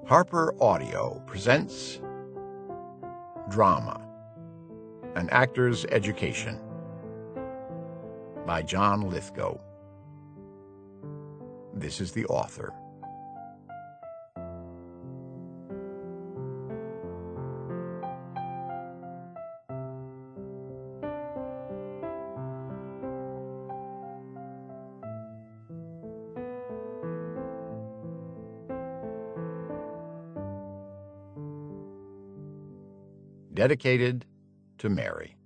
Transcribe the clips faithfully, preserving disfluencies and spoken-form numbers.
Harper Audio presents Drama, An Actor's Education by John Lithgow. This is the author. Dedicated to Mary.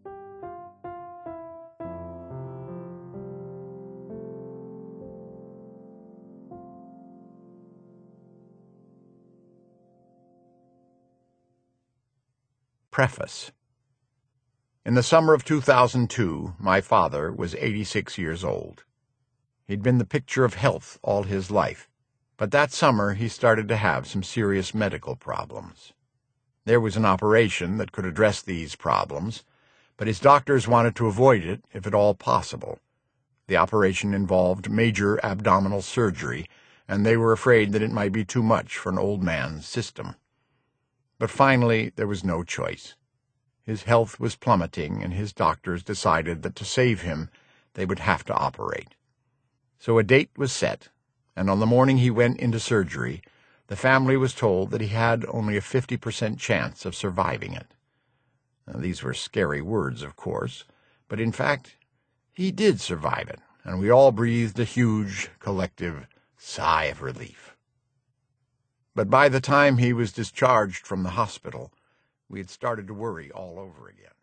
Preface. In the summer of two thousand two, my father was eighty-six years old. He'd been the picture of health all his life, but that summer he started to have some serious medical problems. There was an operation that could address these problems, but his doctors wanted to avoid it if at all possible. The operation involved major abdominal surgery, and they were afraid that it might be too much for an old man's system. But finally there was no choice. His health was plummeting, and his doctors decided that to save him they would have to operate. So a date was set, and on the morning he went into surgery, the family was told that he had only a fifty percent chance of surviving it. Now, these were scary words, of course, but in fact, he did survive it, and we all breathed a huge, collective sigh of relief. But by the time he was discharged from the hospital, we had started to worry all over again.